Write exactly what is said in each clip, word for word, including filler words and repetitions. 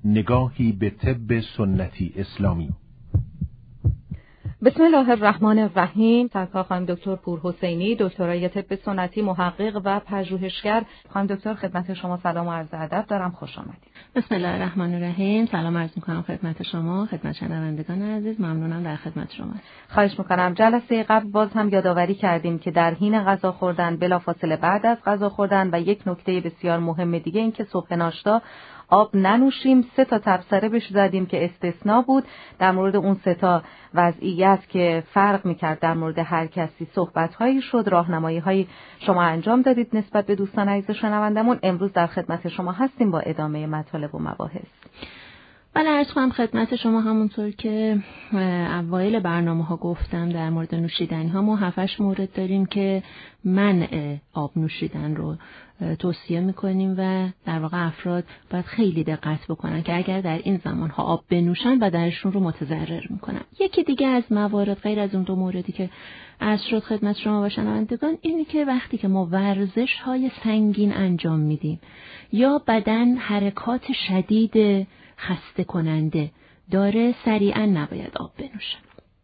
نگاهی به طب سنتی اسلامی. بسم الله الرحمن الرحیم. سرکار خانم دکتر پورحسینی، دکترای طب سنتی، محقق و پژوهشگر. خانم دکتر خدمت شما سلام و عرض ادب دارم، خوش آمدید. بسم الله الرحمن الرحیم. سلام عرض می‌کنم خدمت شما، خدمت شنوندگان عزیز. ممنونم در خدمت شما. خواهش می‌کنم. جلسه قبل باز هم یادآوری کردیم که در حین غذا خوردن، بلافاصله بعد از غذا خوردن و یک نکته بسیار مهم دیگه این که صبح ناشتا آب ننوشیم. سه تا تبصره بهش زدیم که استثناء بود. در مورد اون سه تا وضعیت که فرق می‌کرد در مورد هر کسی صحبت‌هایی شد، راهنمایی‌هایی شما انجام دادید نسبت به دوستان عزیز شنوندمون. امروز در خدمت شما هستیم با ادامه مطالب و مباحث. بله، عرض کنم خدمت شما همونطور که اوایل برنامه ها گفتم در مورد نوشیدنی ها ما هفتش مورد داریم که منع آب نوشیدن رو توصیه میکنیم و در واقع افراد باید خیلی دقت بکنن که اگر در این زمان ها آب بنوشن بدنشون رو متضرر میکنن. یکی دیگه از موارد غیر از اون دو موردی که عرض شد خدمت شما و شنوندگان اینه که وقتی که ما ورزش های سنگین انجام میدیم یا بدن حرکات شدید خسته کننده داره، سریعا نباید آب بنوشن.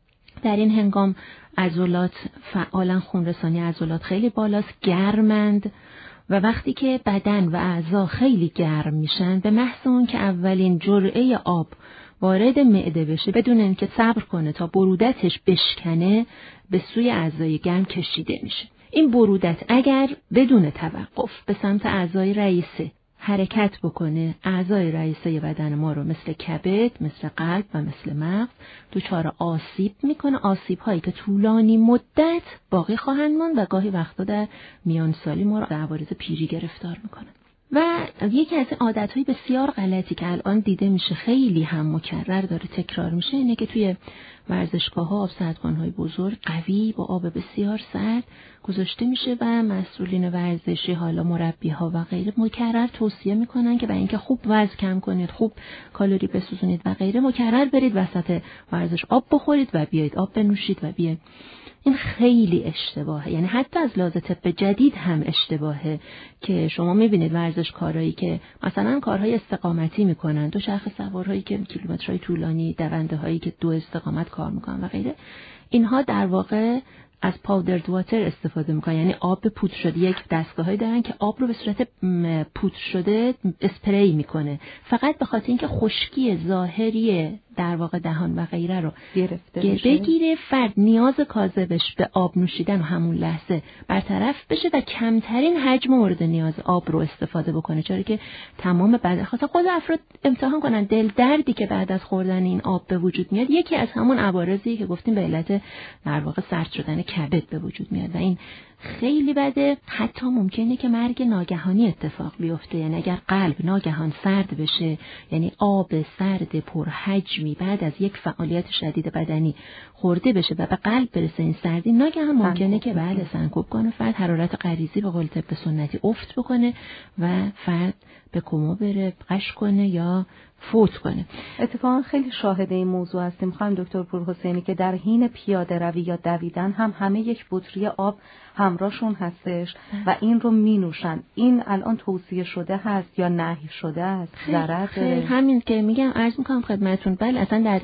در این هنگام عضلات فعالا، خونرسانی عضلات خیلی بالاست، گرمند و وقتی که بدن و اعضا خیلی گرم میشن، به محض اون که اولین جرعه آب وارد معده بشه بدون اینکه صبر کنه تا برودتش بشکنه به سوی اعضای گرم کشیده میشه. این برودت اگر بدون توقف به سمت اعضای رئیسه حرکت بکنه، اعضای رئیسه بدن ما رو مثل کبد، مثل قلب و مثل مغز دچار آسیب میکنه، آسیب هایی که طولانی مدت باقی خواهند ماند و گاهی وقتا در میان سالی ما رو در عوارض پیری گرفتار میکنه. و یکی از عادت‌های بسیار غلطی که الان دیده میشه خیلی هم مکرر داره تکرار میشه اینه که توی ورزشگاه‌ها آب سردکن‌های بزرگ قوی با آب بسیار سرد گذاشته میشه و مسئولین ورزشی، حالا مربی‌ها و غیره مکرر توصیه میکنن که برای اینکه خوب وزن کم کنید، خوب کالری بسوزونید و غیره، مکرر برید وسط ورزش آب بخورید و بیایید آب بنوشید و بیایید. این خیلی اشتباهه، یعنی حتی از لحاظ طب جدید هم اشتباهه که شما میبینید ورزشکارایی که مثلا کارهای استقامتی میکنن، دو چرخ سوارهایی که کیلومترهای طولانی، دونده هایی که دو استقامت کار میکنن و غیره، اینها در واقع از پاودرد واتر استفاده میکنن، یعنی آب پودر شده. یک دستگاهی دارن که آب رو به صورت پودر شده اسپری میکنه، فقط به خاطر اینکه خشکی ظاهری در واقع دهان و غیره رو گرفته بگیره، فرد نیاز کاذبش به آب نوشیدن و همون لحظه برطرف بشه و کمترین حجم مورد نیاز آب رو استفاده بکنه. چرا که تمام بدن خاطر خود افراد امتحان کنن دل دردی که بعد از خوردن این آب به وجود میاد یکی از همون عوارضی که گفتیم به علت در واقع سرد شدن کبد به وجود میاد و این خیلی بده. حتی ممکنه که مرگ ناگهانی اتفاق بیفته، یعنی اگر قلب ناگهان سرد بشه، یعنی آب سرد پرحجمی بعد از یک فعالیت شدید بدنی خورده بشه و به قلب برسه، این سردی ناگهان ممکنه که بله سنکوب کنه، فرد حرارت غریزی به قول طب سنتی افت بکنه و فرد به کما بره، قش کنه یا فوت کنه. اتفاقا خیلی شاهد این موضوع هستیم خانم دکتر پورحسینی که در حین پیاده روی یا دویدن هم همه یک بطری آب همراهشون هستش و این رو می نوشن. این الان توصیه شده هست یا نهی شده است؟ ضرر داره؟ همین که میگم عرض میکنم خدمتتون، بله اصلا در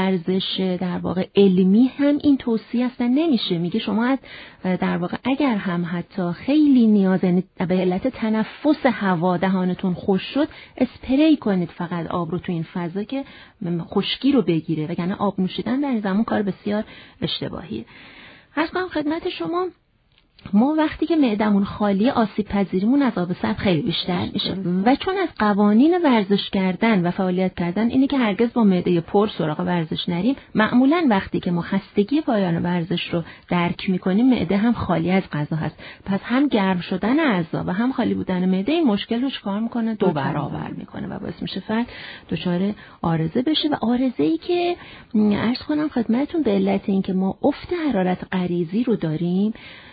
ورزش در واقع علمی هم این توصیه اصلا نمیشه. میگه شما در واقع اگر هم حتی خیلی نیاز به علت تنفس هوا دهانتون خوش شد، اسپری کنید فقط آب رو تو این فضا که خشکی رو بگیره، وگرنه آب نوشیدن در این زمان کار بسیار اشتباهیه. عرض کنم خدمت شما ما وقتی که معدمون خالی آسیب پذیریمون از آب سرد خیلی بیشتر میشه و چون از قوانین ورزش کردن و فعالیت کردن اینه که هرگز با معده پر سراغ ورزش نریم، معمولا وقتی که ما خستگی پایان ورزش رو درک میکنیم معده هم خالی از غذا هست، پس هم گرم شدن اعضا و هم خالی بودن معده این مشکل رو چیکار میکنه؟ دو برابر میکنه و باعث میشه فرد دچار عارضه بشه و عارضه‌ای که عرض کنم خدمتتون به علت اینکه ما افت حرارت غریزی رو داریم.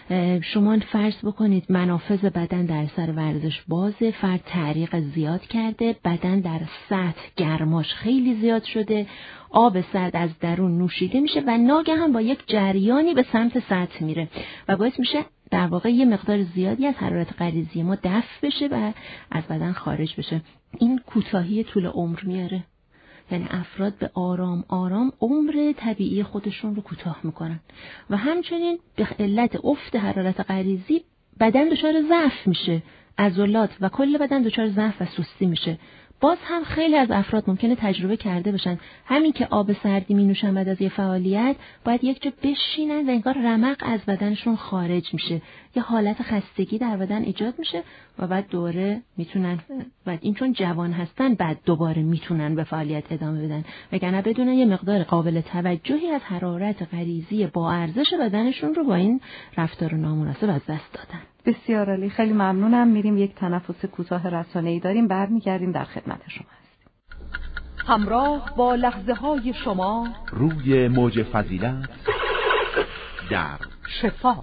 شما فرض بکنید منافذ بدن در سر ورزش بازه، فرد تعریق زیاد کرده، بدن در سطح گرماش خیلی زیاد شده، آب سرد از درون نوشیده میشه و ناگهان با یک جریانی به سمت سطح میره و باعث میشه در واقع یه مقدار زیادی از حرارت غریزی ما دفع بشه و از بدن خارج بشه. این کوتاهی طول عمر میاره، یعنی افراد به آرام آرام عمر طبیعی خودشون رو کوتاه میکنن و همچنین به علت افت حرارت غریزی بدن دچار ضعف میشه، عضلات و کل بدن دچار ضعف و سستی میشه. باز هم خیلی از افراد ممکنه تجربه کرده باشن همین که آب سردی می نوشن بعد از یه فعالیت باید یک جا بشینن و انگار رمق از بدنشون خارج میشه، یه حالت خستگی در بدن ایجاد میشه و بعد دوباره میتونن، بعد این چون جوان هستن بعد دوباره میتونن به فعالیت ادامه بدن، وگرنه بدونن یه مقدار قابل توجهی از حرارت غریزی با ارزش بدنشون رو با این رفتار نامناسب از دست دادن. بسیار عالی، خیلی ممنونم. میریم یک تنفس کوتاه رسانه‌ای داریم، برمیگردیم در خدمت شما هستیم. همراه با لحظه های شما روی موج فضیلت در شفا.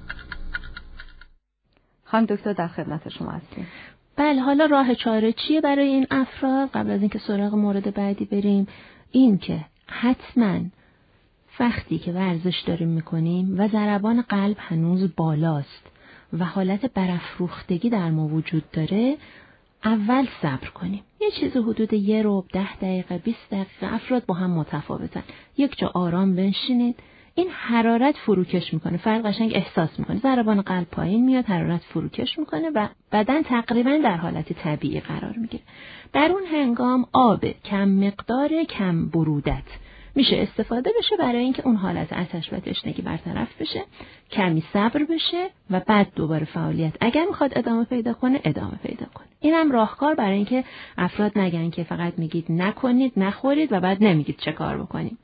خانم دکتر در خدمت شما هستیم. بله، حالا راه چاره چیه برای این افراد؟ قبل از اینکه سراغ مورد بعدی بریم، این که حتما وقتی که ورزش داریم میکنیم و ضربان قلب هنوز بالاست و حالت برافروختگی در ما وجود داره، اول صبر کنیم. یه چیز حدود یه ربع، ده دقیقه، بیست دقیقه، افراد با هم متفاوتن. یک جا آرام بنشینید، این حرارت فروکش میکنه، فرد قشنگ احساس میکنه، ضربان قلب پایین میاد، حرارت فروکش میکنه و بدن تقریبا در حالت طبیعی قرار میگیره. در اون هنگام آب کم مقدار، کم برودت میشه استفاده بشه برای اینکه اون حالت آتش و تشنگی برطرف بشه، کمی صبر بشه و بعد دوباره فعالیت اگر میخواد ادامه پیدا کنه ادامه پیدا کنه. اینم راهکار برای اینکه افراد نگن که فقط میگید نکنید، نخورید و بعد نمیگید چه کار بکنید.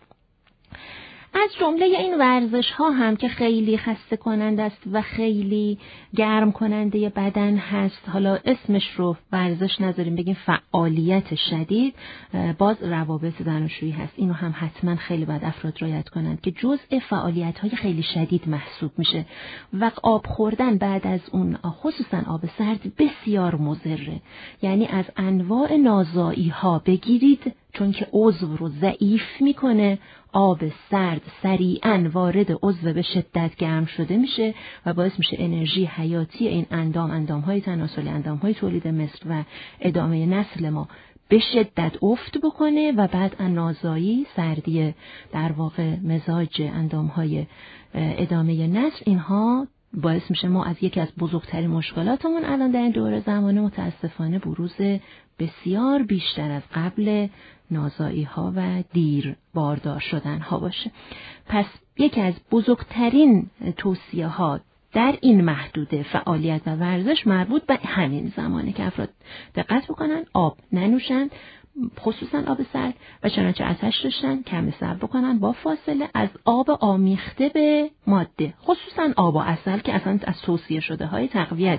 از جمله این ورزش ها هم که خیلی خسته کننده است و خیلی گرم کننده بدن هست، حالا اسمش رو ورزش نذاریم بگیم فعالیت شدید، باز روابط زناشویی هست. اینو هم حتما خیلی باید افراد رعایت کنند که جزء فعالیت های خیلی شدید محسوب میشه و آب خوردن بعد از اون، خصوصا آب سرد، بسیار مضره. یعنی از انواع نازایی ها بگیرید، چون که عضو رو ضعیف میکنه. آب سرد سریعاً وارد عضو به شدت گرم شده میشه و باعث میشه انرژی حیاتی این اندام، اندامهای تناسلی، اندامهای تولید مثل و ادامه نسل ما به شدت افت بکنه و بعد نازایی، سردی در واقع مزاج اندامهای ادامه نسل، اینها باعث میشه ما از یکی از بزرگترین مشکلاتمون الان در این دوره زمانه متاسفانه بروز بسیار بیشتر از قبل نازایی ها و دیر باردار شدن ها باشه. پس یکی از بزرگترین توصیه ها در این محدوده فعالیت و ورزش مربوط به همین زمانه که افراد دقت بکنن، آب ننوشن، خصوصا آب سرد، و چنانچه آتش داشتن کم صبر بکنن، با فاصله از آب آمیخته به ماده، خصوصا آب و عسل که اصلا از توصیه شده های تقویت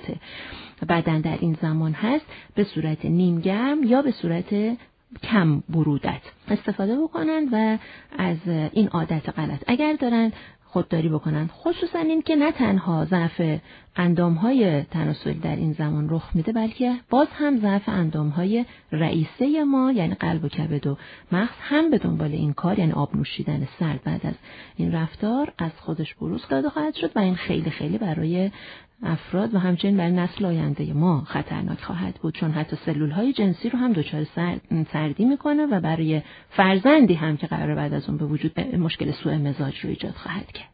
بدن در این زمان هست، به صورت نیم گرم یا به صورت کم برودت استفاده بکنن و از این عادت غلط اگر دارن خودداری بکنن. خصوصا این که نه تنها ضعف اندامهای تناسلی در این زمان رخ میده، بلکه باز هم ضعف اندامهای رئیسه ما یعنی قلب و کبد و مغز هم به دنبال این کار، یعنی آب نوشیدن سرد بعد از این رفتار از خودش بروز داده خواهد شد و این خیلی خیلی برای افراد و همچنین برای نسل آینده ما خطرناک خواهد بود، چون حتی سلولهای جنسی رو هم دچار سرد، سردی میکنه و برای فرزندی هم که قراره بعد از اون به وجود مشکل سوء مزاج رو ایجاد خواهد کرد.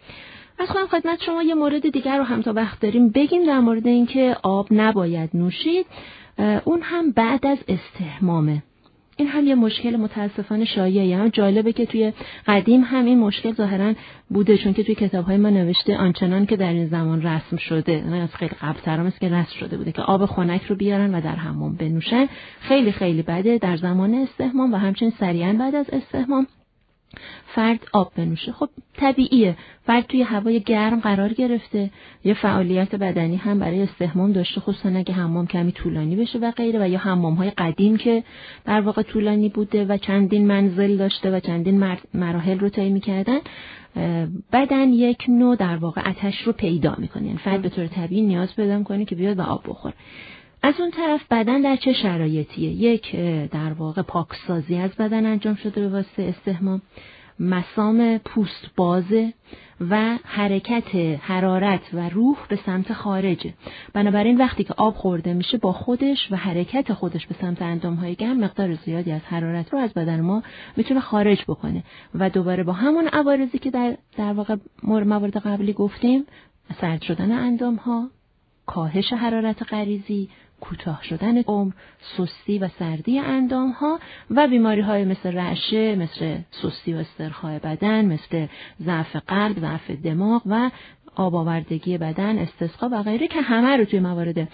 از خودم خدمت شما یه مورد دیگر رو هم تا وقت داریم بگیم در مورد اینکه آب نباید نوشید، اون هم بعد از استحمامه. این هم یه مشکل متاسفانه شایعه. هم جالبه که توی قدیم هم این مشکل ظاهراً بوده، چون که توی کتاب‌های ما نوشته آنچنان که در این زمان رسم شده، نه از خیلی قبل‌تر هم است که رسم شده بوده که آب خنک رو بیارن و در حمام بنوشن. خیلی خیلی بده در زمان استحمام و همچنین سریعاً بعد از استحمام فرد آب بنوشه. خب طبیعیه، فرد توی هوای گرم قرار گرفته، یه فعالیت بدنی هم برای استحمام داشته، خصوصا اگه حمام کمی طولانی بشه و غیره، و یا حمام‌های قدیم که در واقع طولانی بوده و چندین منزل داشته و چندین مراحل رو طی می‌کردن، بدن یک نوع در واقع آتش رو پیدا می‌کنه. یعنی فرد به طور طبیعی نیاز پیدا می‌کنه که بیاد و آب بخوره. از اون طرف بدن در چه شرایطیه؟ یک در واقع پاکسازی از بدن انجام شده به واسطه استحمام مسام پوست بازه و حرکت حرارت و روح به سمت خارجه. بنابراین وقتی که آب خورده میشه با خودش و حرکت خودش به سمت اندامهای گرم مقدار زیادی از حرارت رو از بدن ما میتونه خارج بکنه و دوباره با همون عوارضی که در در واقع موارد قبلی گفتیم، سرد شدن اندامها، کاهش حرارت غریزی، کوتاه شدن عمر، سستی و سردی اندامها و بیماری‌های مثل رعشه، مثل سستی و استرخاء بدن، مثل ضعف قلب، ضعف دماغ و آب آوردگی بدن، استسقا و غیره که همه رو توی موارد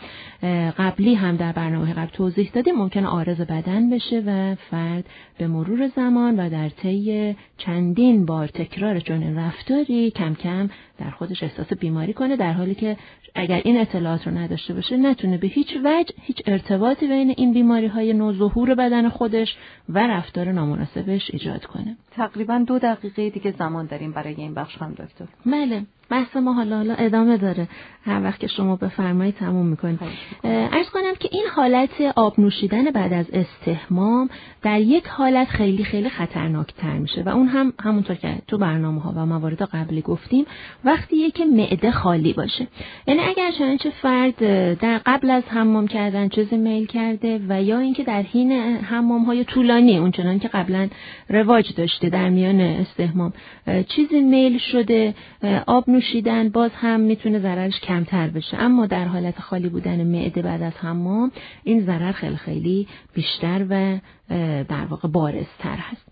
قبلی هم در برنامه قبل توضیح دادیم ممکنه عارض بدن بشه و فرد به مرور زمان و در طی چندین بار تکرار چنین رفتاری کم کم در خودش احساس بیماری کنه، در حالی که اگر این اطلاعات رو نداشته باشه نتونه به هیچ وجه هیچ ارتباطی بین این بیماری‌های نوظهور بدن خودش و رفتار نامناسبش ایجاد کنه. تقریبا دو دقیقه دیگه زمان داریم برای این بخش هم دکتر. بله، بحث ما حالا حالا ادامه داره، هر وقت که شما بفرمایید تموم میکنیم. عرض کنم که این حالت آب نوشیدن بعد از استحمام در یک حالت خیلی خیلی خطرناکتر میشه و اون هم همونطور که تو برنامه ها و موارد قبلی گفتیم وقتیه که معده خالی باشه. یعنی اگر چنانچه فرد در قبل از حمام کردن چیزی میل کرده و یا اینکه در حین حمام های طولانی اون چنان که قبلا رواج داشته در میان استحمام چیزی میل شده، آب نوشیدن باز هم میتونه ضررش کمتر بشه، اما در حالت خالی بودن معده بعد از حمام این ضرر خیلی خیلی بیشتر و در واقع بارزتر هست.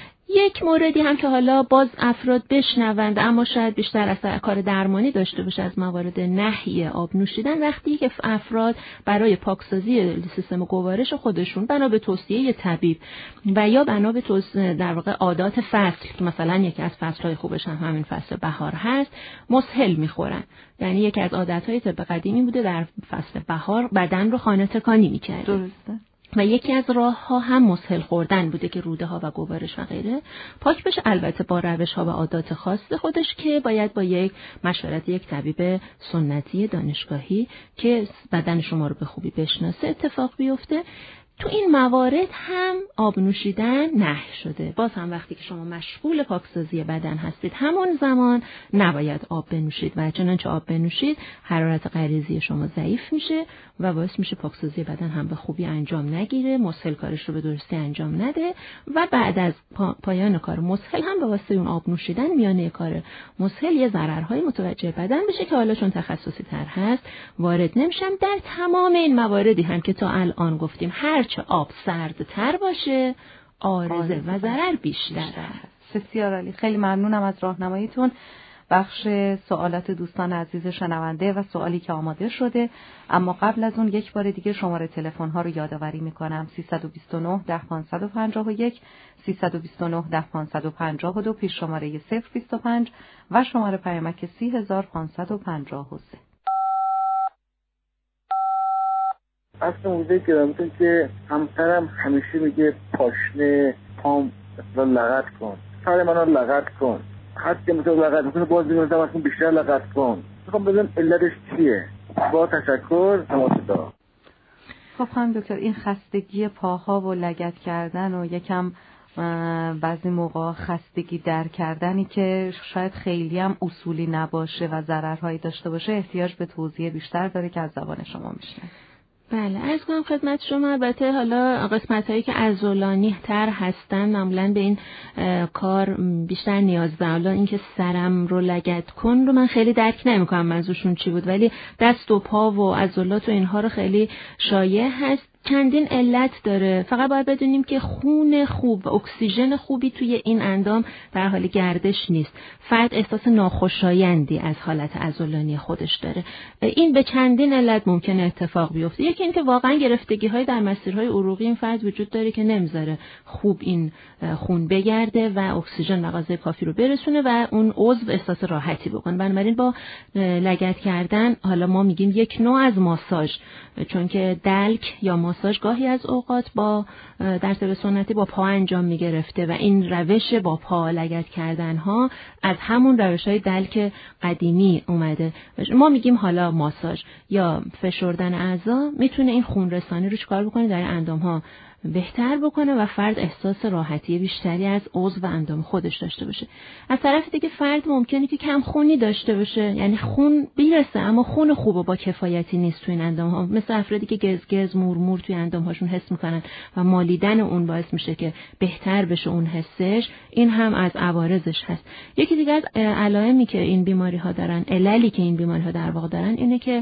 یک موردی هم که حالا باز افراد بشنوند اما شاید بیشتر اثر کار درمانی داشته باشه از موارد نهی آب نوشیدن، وقتی که افراد برای پاکسازی سیستم گوارش خودشون بنا به توصیه طبیب و یا بنا به در واقع عادات فصل که مثلا یکی از فصل‌های خوبش هم همین فصل بهار هست مسهل میخورن. یعنی یکی از عادت‌های طب قدیمی بوده در فصل بهار بدن رو خانه تکانی می‌کرد. درسته. و یکی از راه ها هم مسهل خوردن بوده که روده ها و گوارش و غیره پاک بشه، البته با روش ها و عادات خاص خودش که باید با یک مشورت یک طبیب سنتی دانشگاهی که بدن شما رو به خوبی بشناسه اتفاق بیفته. تو این موارد هم آب نوشیدن نهی شده. باز هم وقتی که شما مشغول پاکسازی بدن هستید همون زمان نباید آب بنوشید و چنانچه آب بنوشید حرارت غریزی شما ضعیف میشه و باعث میشه پاکسازی بدن هم به خوبی انجام نگیره، مسهل کارش رو به درستی انجام نده و بعد از پا، پایان کار مسهل هم به واسطه اون آب نوشیدن میانه کار مسهل یه ضررهای متوجه بدن بشه که حالا چون تخصصی تر هست وارد نمیشم. در تمام این مواردی هم که تا الان گفتیم هرچه آب سردتر باشه عارضه و ضرر بیشتر هست. بسیار عالی، خیلی ممنونم از راهنماییتون. بخش سوالات دوستان عزیز شنونده و سوالی که آماده شده، اما قبل از اون یک بار دیگه شماره تلفن ها رو یادآوری میکنم: سیصد و بیست و نه ده پانصد و پنجاه و یک، سیصد و بیست و نه ده پانصد و پنجاه و دو، پیش شماره صفر بیست و پنج و شماره پیامک سی هزار پانصد و پنجاه و سه. اصلا موضوعی که دارمتون که همسرم همیشه میگه پاشنه پام لغت کن، سر منو لغت کن، حتی مثلا لغت میکنه باز میگم اصلا بیشتر لغت کن. میخوام بدونم علتش چیه. با تشکر. تماسدا. خب خانم دکتر، این خستگی پاها و لگد کردن و یکم بعضی موقع خستگی در کردنی که شاید خیلی هم اصولی نباشه و ضررهایی داشته باشه احتیاج به توضیح بیشتر داره که از زبان شما میشنویم. بله، عرض کنم خدمت شما. البته حالا قسمت هایی که عضلانی تر هستن معمولا به این کار بیشتر نیاز دارن. حالا اینکه سرم رو لگد کن رو من خیلی درک نمیکنم منظورشون چی بود، ولی دست و پا و عضلات و اینها رو خیلی شایع هست. چندین علت داره، فقط باید بدونیم که خون خوب و اکسیژن خوبی توی این اندام در حال گردش نیست. فرد احساس ناخوشایندی از حالت عضلانی خودش داره. این به چندین علت ممکنه اتفاق بیفته. یکی این که واقعا گرفتگی‌های در مسیرهای عروقی این فرد وجود داره که نمیذاره خوب این خون بگرده و اکسیژن و غذای کافی رو برسونه و اون عضو احساس راحتی بکنه. بنابراین با لگد کردن، حالا ما میگیم یک نوع از ماساژ، چون که دلک یا ماساژ گاهی از اوقات با در طب سنتی با پا انجام میگرفته و این روش با پا لگد کردن ها از همون روش‌های دلک قدیمی اومده. ما میگیم حالا ماساژ یا فشردن اعضا میتونه این خون رسانی رو چیکار بکنه؟ در اندام ها بهتر بکنه و فرد احساس راحتی بیشتری از عضو و اندام خودش داشته باشه. از طرف دیگه فرد ممکنه که کم خونی داشته باشه، یعنی خون بیرسه اما خون خوبه با کفایتی نیست توی این اندام ها، مثل افرادی که گزگز مورمور توی اندام هاشون حس میکنن و مالیدن اون باعث میشه که بهتر بشه اون حسش. این هم از عوارضش هست. یکی دیگه از علائمی که این بیماری ها دارن، عللی که این بیماری ها در واقع دارن، اینه که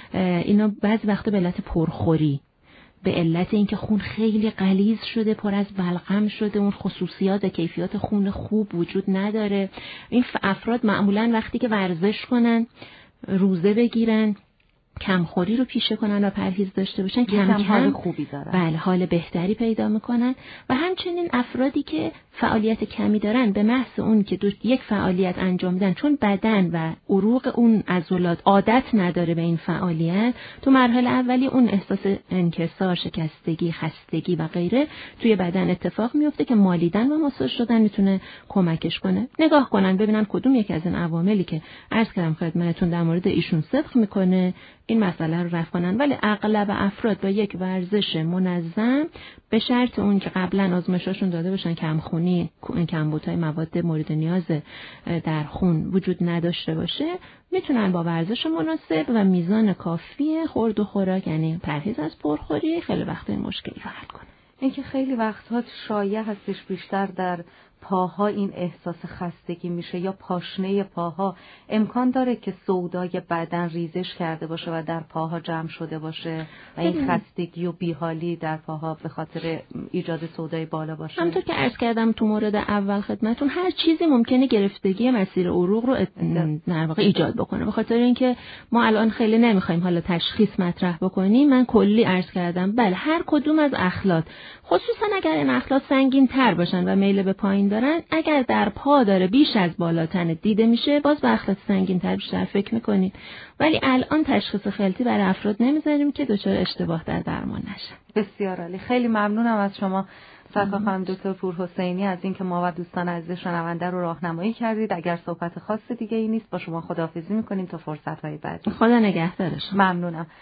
اینا بعضی وقتا به علت پرخوری، به علت اینکه خون خیلی غلیظ شده، پر از بلغم شده، اون خصوصیات و کیفیات خون خوب وجود نداره. این افراد معمولا وقتی که ورزش کنن، روزه بگیرن، کمخوری رو پیشه کنن و پرهیز داشته باشن، کم کم حال خوبی دارن. بله، حال بهتری پیدا میکنن. و همچنین افرادی که فعالیت کمی دارن، به محض اون که یک فعالیت انجام میدن، چون بدن و عروق اون عضلات عادت نداره به این فعالیت، تو مرحله اولی اون احساس انکسار، شکستگی، خستگی و غیره توی بدن اتفاق میفته که مالیدن و ماساژ شدن میتونه کمکش کنه. نگاه کنن ببینن کدوم یک از این عواملی که عرض کردم خدمتتون در مورد ایشون صدق میکنه، این مسئله رو رفع کنن. ولی اغلب افراد با یک ورزش منظم، به شرط اون که قبلا آزمایشاشون داده باشن کمخونی، کمبودهای مواد مورد نیاز در خون وجود نداشته باشه، میتونن با ورزش مناسب و میزان کافی خورد و خوراک، یعنی پرهیز از پرخوری، خیلی وقت این مشکلی رو حل کنن. اینکه خیلی وقتها شایع هستش بیشتر در پاها این احساس خستگی میشه یا پاشنه پاها، امکان داره که سودای بدن ریزش کرده باشه و در پاها جمع شده باشه و این خستگی و بیحالی در پاها به خاطر ایجاد سودای بالا باشه. همونطور که عرض کردم تو مورد اول خدمتون، هر چیزی ممکنه گرفتگی مسیر عروق رو در واقع ایجاد بکنه. به خاطر اینکه ما الان خیلی نمیخوایم حالا تشخیص مطرح بکنیم، من کلی عرض کردم بله هر کدوم از اخلاط، خصوصا اگر این اخلاط سنگین تر باشن و میل به پایین دارن، اگر در پا داره بیش از بالاتن دیده میشه، باز به اخلاط سنگین تر بیشتر فکر میکنید. ولی الان تشخیص خلطی برای افراد نمیذاریم که دچار اشتباه در درمان نشن. بسیار عالی، خیلی ممنونم از شما سرکار خانم دکتر پورحسینی از اینکه ما و دوستان عزیز شنونده رو راهنمایی کردید. اگر صحبت خاص دیگه ای نیست با شما خداحافظی میکنیم تا فرصت های بعدی. خدا نگهدارش. ممنونم.